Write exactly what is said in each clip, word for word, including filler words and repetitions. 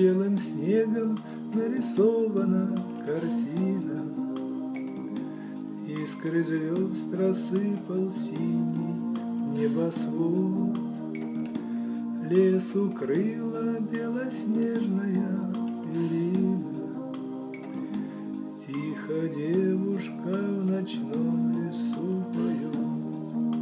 белым снегом нарисована картина. Искры звезд рассыпал синий небосвод. Лес укрыла белоснежная перина. Тихо девушка в ночном лесу поет.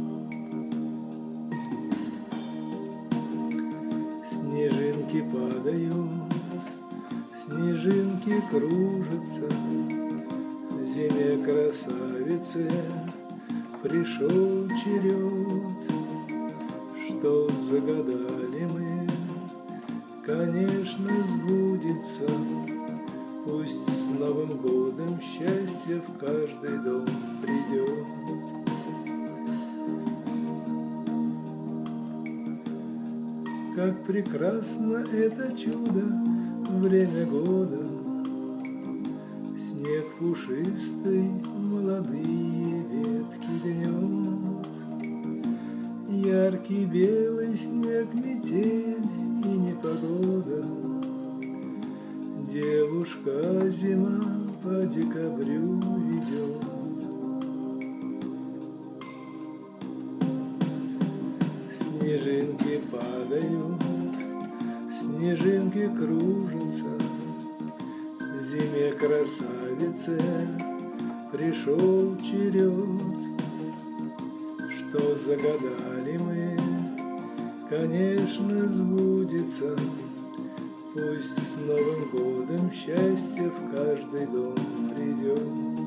Снежинки падают, снежинки кружатся. Зиме красавице пришел черед. Что загадали мы, конечно, сбудется. Пусть с Новым годом счастье в каждый дом придет. Как прекрасно это чудо, время года. Снег пушистый, молодые ветки гнет. Яркий белый снег, метель и непогода. Девушка зима по декабрю идет. Снежинки падают, снежинки кружатся. Зиме красавице пришел черед. Что загадали мы, конечно, сбудется. Пусть с Новым годом счастье в каждый дом придет.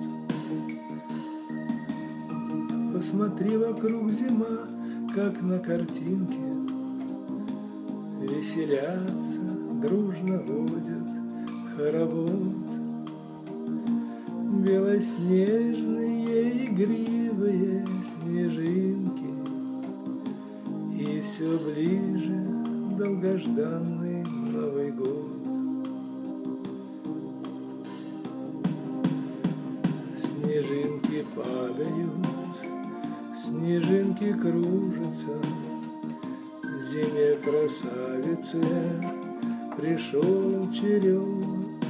Посмотри вокруг, зима, как на картинке. Веселятся, дружно водят хоровод. Белоснежные игривые снежинки. И все ближе долгожданный Новый год. Снежинки падают, снежинки кружатся. Зиме красавице пришел черед.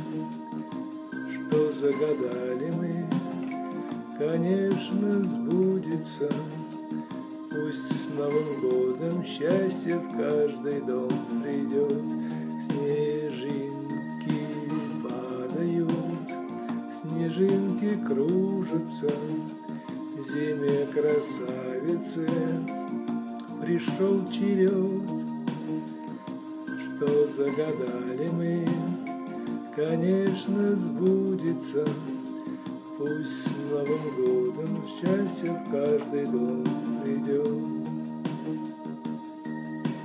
Что загадали мы, конечно, сбудется. Пусть с Новым годом счастье в каждый дом придет. Снежинки падают, снежинки кружатся. Зиме красавице пришел черед. Что загадали мы, конечно, сбудется. Пусть с Новым годом счастье в каждый дом придет.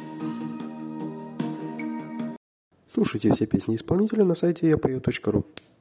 Слушайте все песни исполнителя на сайте я пою точка ру.